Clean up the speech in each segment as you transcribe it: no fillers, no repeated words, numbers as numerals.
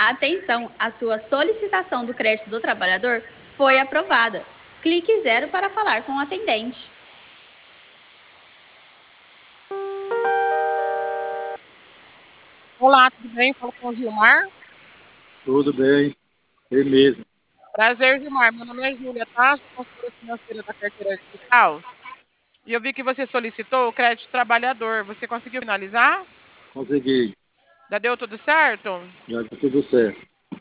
Atenção, a sua solicitação do crédito do trabalhador foi aprovada. Clique 0 para falar com o atendente. Olá, tudo bem? Falo com o Gilmar. Tudo bem, ele mesmo. Prazer, Gilmar. Meu nome é Júlia, tá? Sou consultora financeira da carteira digital. E eu vi que você solicitou o crédito trabalhador. Você conseguiu finalizar? Consegui, Já deu tudo certo? já deu tudo certo.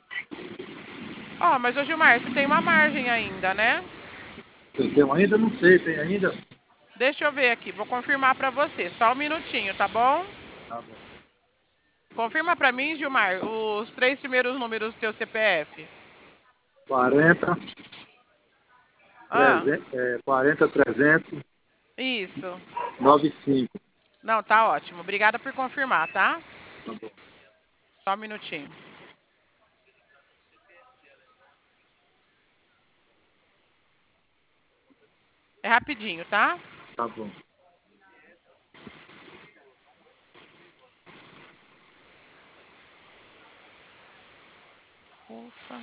Mas ô Gilmar, você tem uma margem ainda, né? Tem ainda? Não sei, tem ainda? Deixa eu ver aqui, vou confirmar para você. Só um minutinho, tá bom? Tá bom. Confirma para mim, Gilmar, os 3 primeiros números do teu CPF. 40, Ah, 40, 300, isso. 95. Não, tá ótimo. Obrigada por confirmar, tá? Tá bom. Só um minutinho. É rapidinho, tá? Tá bom. Ufa.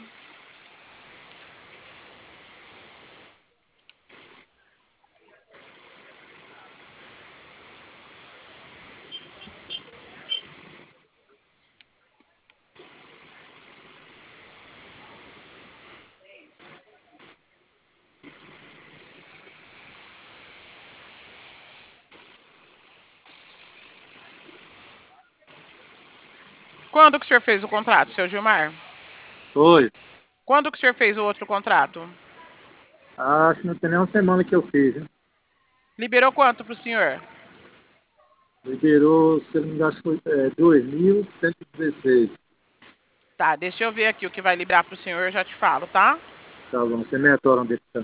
Quando que o senhor fez o contrato, seu Gilmar? Oi. Quando que o senhor fez o outro contrato? Acho que não tem nem uma semana que eu fiz, hein? Liberou quanto pro senhor? Liberou, se eu não me engano, acho que foi 2.116. Tá, deixa eu ver aqui o que vai liberar pro senhor, eu já te falo, tá? Tá bom, você me retorna onde tá.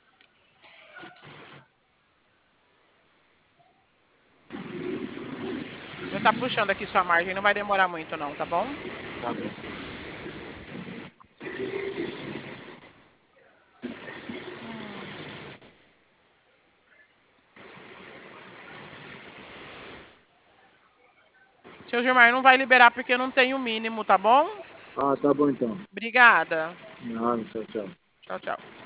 Já tá puxando aqui sua margem, não vai demorar muito não, tá bom? Tá bom. Seu Gilmar, não vai liberar porque não tem o mínimo, tá bom? Ah, tá bom então. Obrigada. Nada, tchau, tchau. Tchau, tchau.